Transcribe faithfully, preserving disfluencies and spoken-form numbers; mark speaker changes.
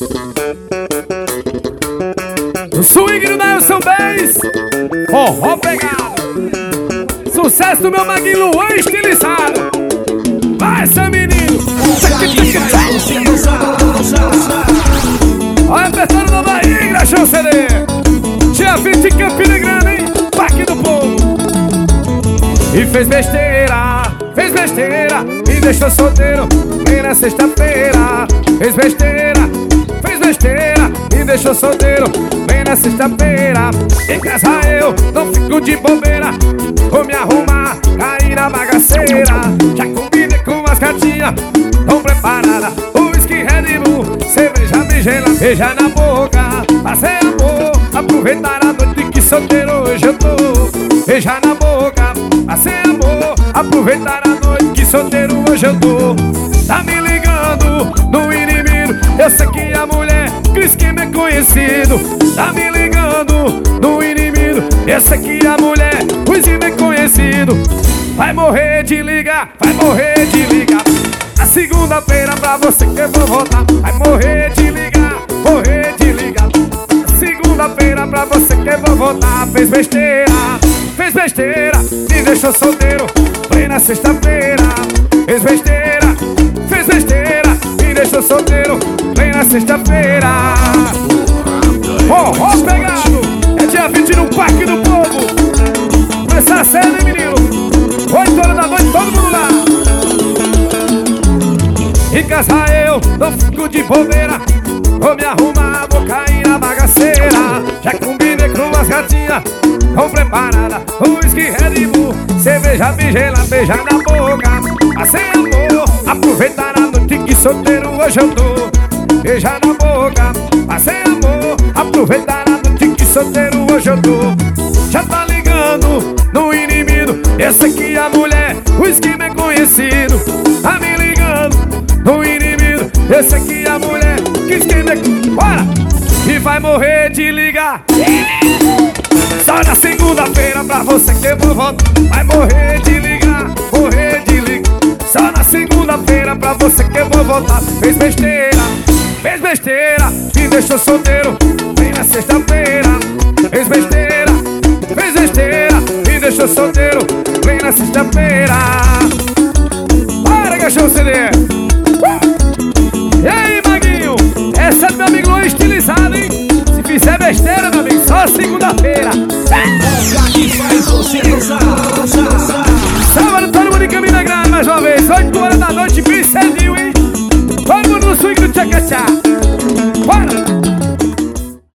Speaker 1: O swing do Nelson Bass, forró pegado. Sucesso do meu maguinho Luan estilizado. Vai, seu menino. Olha, apertando na barriga, achou o C D. Dia vinte em Campina Grande, hein? Parque do Povo. E fez besteira, fez besteira, me deixou solteiro bem na sexta-feira. Fez besteira, fez besteira, me deixou solteiro bem na sexta-feira. Em casa eu não fico de bobeira, vou me arrumar, cair na bagaceira. Já combinei com as gatinhas, tão preparada. Whisky, Red Bull, cerveja, beijeira, beijar na boca. Fazer amor, aproveitar a noite que solteiro hoje eu tô. Beijar na boca, fazer amor, aproveitar a noite que solteiro hoje eu tô. Tá me ligando no inimigo, eu sei que a mulher que o esquema é conhecido. Tá me ligando no inimigo, eu sei que a mulher o esquema é conhecido. Vai morrer de ligar, vai morrer de ligar. A segunda-feira pra você que eu vou voltar. Vai morrer de ligar, morrer de ligar. Segunda-feira pra você que eu vou voltar. Fez besteira, fez besteira, me deixou solteiro bem na sexta-feira. Fez besteira, fez besteira, me deixou solteiro bem na sexta-feira. Forró pegado, é dia vinte no Parque do Povo. Começar a cena, hein, menino? Oito horas da noite, todo mundo lá. Em casa eu não fico de bobeira, vou me arrumar, vou cair na bagaceira. Já combinei com as gatinhas, tão preparada. Whisky, Red Bull, cerveja, beijeira, beijar na boca. Fazer amor, aproveitar a noite que solteiro hoje eu tô. Beijar na boca, fazer amor, aproveitar a noite que solteiro hoje eu tô. Já tá ligando no inimigo, eu sei que a mulher o esquema é conhecido. Tá me ligando no inimigo, eu sei que a mulher que esquema é... Bora! E vai morrer de ligar. Só na segunda-feira pra você que eu vou voltar. Vai morrer de ligar, morrer de ligar. Só na segunda-feira pra você que eu vou voltar. Fez besteira, fez besteira, me deixou solteiro bem na sexta-feira. Fez besteira, fez besteira, me deixou solteiro bem na sexta-feira. Para que achou o C D. E aí, maguinho? Essa é do meu amigo Luan estilizado, hein? Se fizer besteira, meu amigo, só segunda-feira.